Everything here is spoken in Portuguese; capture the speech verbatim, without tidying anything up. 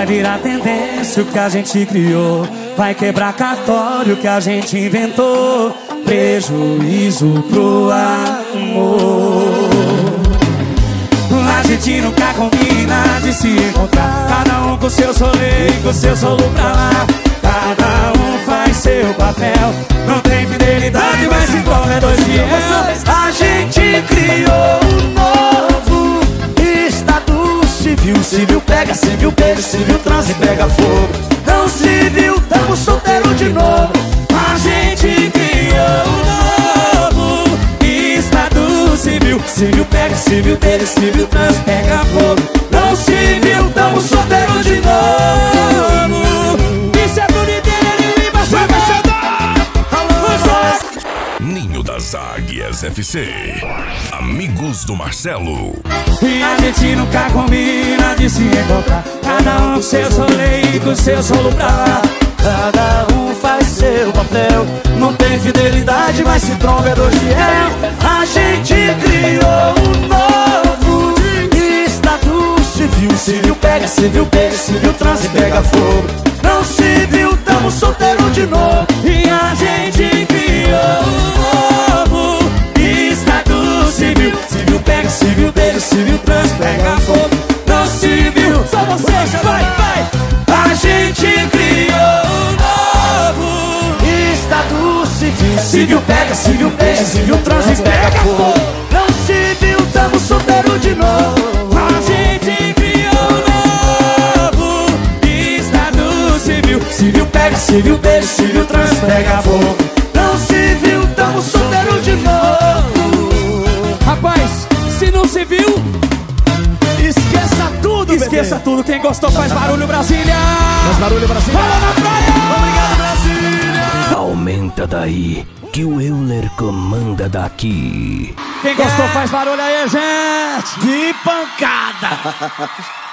Vai virar tendência o que a gente criou, vai quebrar cartório que a gente inventou. Prejuízo pro amor. A gente nunca combina de se encontrar, cada um com seu solê e com seu solo pra lá. Cada um faz seu papel, não tem fidelidade, mas se torna é dois fiel. A gente criou um novo estado civil. Civil pega, civil beijo, civil transa e pega fogo. Não civil, tamo solteiro de novo. A gente criou um novo estado civil. Civil pega, civil beijo, civil transa e pega fogo. Não civil, tamo solteiro de novo. Isso é bonitinho, ele vai ser Ninho das Águias F C. Amigos do Marcelo. E a gente nunca combina de se encontrar, cada um com seu solê e com seu solo pra lá. Cada um faz seu papel, não tem fidelidade, mas se tromba é dois fiel. A gente criou um novo estado civil. Civil pega, civil beijo, civil transa e pega fogo. Não civil, tamo solteiro de novo. E a gente criou um novo estado civil. Civil pega, civil beijo, civil trans, pega fogo. Não civil, só vocês, vai, vai. A gente criou um novo estado civil. Civil pega, civil beijo, civil trans e pega fogo. Não civil, tamo solteiro de novo. A gente criou um novo estado civil. Civil pega, civil beijo, civil trans, pega fogo. Não civil, tamo solteiro de novo. Rapaz, se não se viu, esqueça tudo, esqueça bebê. tudo. Quem gostou faz barulho, Brasília. Faz barulho, Brasília. Fala na praia. Obrigado, Brasília. Aumenta daí, que o Euler comanda daqui. Quem gostou faz barulho aí, gente. Que pancada.